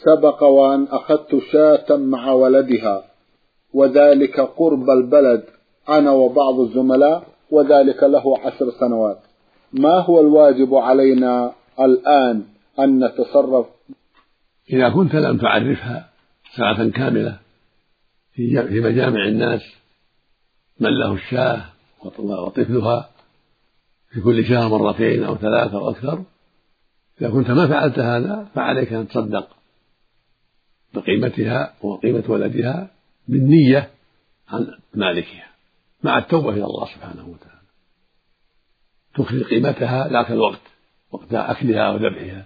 سبق وأن أخذت شاة مع ولدها، وذلك قرب البلد أنا وبعض الزملاء، وذلك له 10 سنوات. ما هو الواجب علينا الآن أن نتصرف؟ إذا كنت لم تعرفها ساعة كاملة في مجامع الناس من له الشاة وطفلها في كل شهر 2 أو 3 أو أكثر، إذا كنت ما فعلت هذا فعليك أن تصدق بقيمتها وقيمة ولدها بالنية عن مالكها مع التوبة إلى الله سبحانه وتعالى. تخرج قيمتها ذاك الوقت، وقت أكلها وذبحها،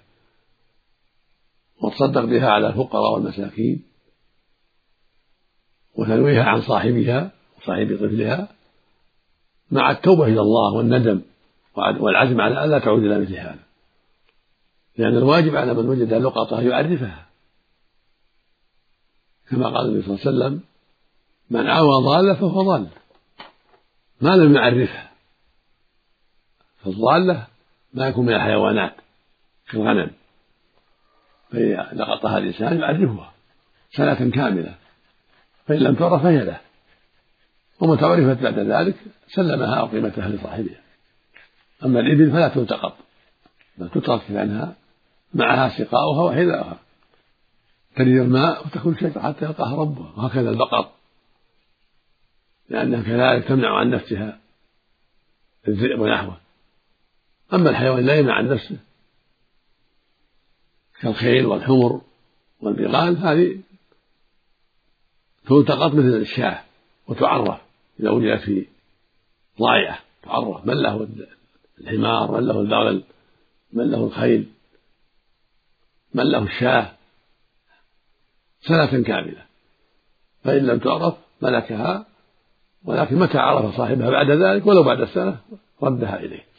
وتصدق بها على الفقراء والمساكين، وتنويها عن صاحبها وصاحب طفلها مع التوبة إلى الله والندم والعزم على ألا تعود إلى مثل هذا، لأن الواجب على من وجد لقطة يعرفها، كما قال النبي صلى الله عليه وسلم: من عوى ضالة فهو ضال ما لم يعرفها. فالضالة ما يكون من الحيوانات كالغنم، فإذا لقطها الإنسان يعرفها 1 سنة كاملة، فإن لم تعرف فهي له، ومتى عرفت بعد ذلك سلمها أو قيمتها لصاحبها. أما الإبل فلا تلتقط، بل تترك لأنها معها سقاؤها وحذاؤها، ترد الماء وتكون شيء حتى يلقاها ربها، وهكذا البقر، لأنها كذلك تمنع عن نفسها الذئب ونحوه. أما الحيوان لا يمنع عن نفسه كالخيل والحمر والبغال، هذه تلتقط مثل الشاة وتعرف إذا وجدت في ضائعة، تعرف من له الحمار، من له البغل، من له الخيل، من له الشاة 1 سنة كاملة. فإن لم تعرف ملكها، ولكن متى عرف صاحبها بعد ذلك ولو بعد 1 سنة ردها إليه.